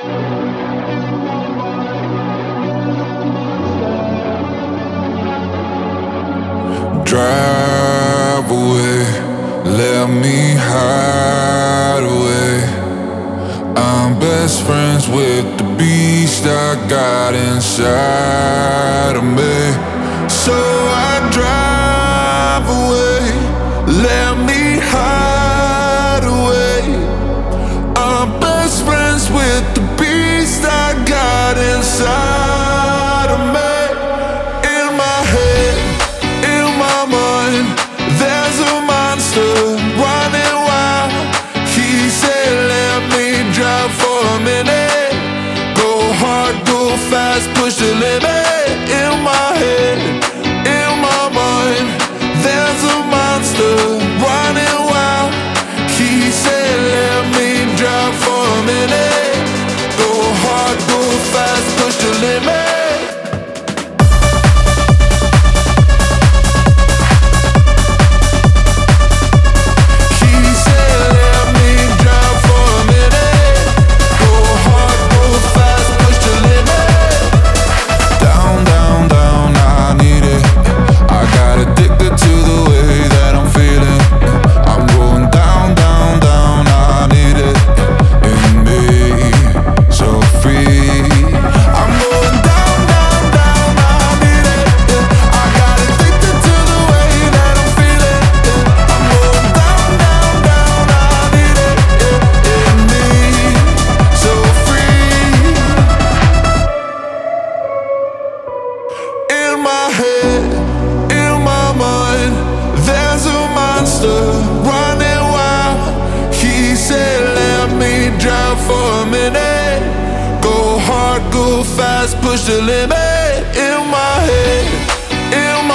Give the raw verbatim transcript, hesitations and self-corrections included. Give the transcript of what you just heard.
Drive away, let me hide away. I'm best friends with the beast I got inside of me. So I drive away, let me hide away. I'm best friends with the beast I got inside of me. In my head, in my mind, there's a monster running wild. He said, let me drive for a minute. Go hard, go fast, push the limit. In my head, in my mind, there's a monster running wild. He said, let me drive for a minute. Go hard, go fast, push the limit. Running wild. He said, let me drive for a minute. Go hard, go fast, push the limit. In my head, in my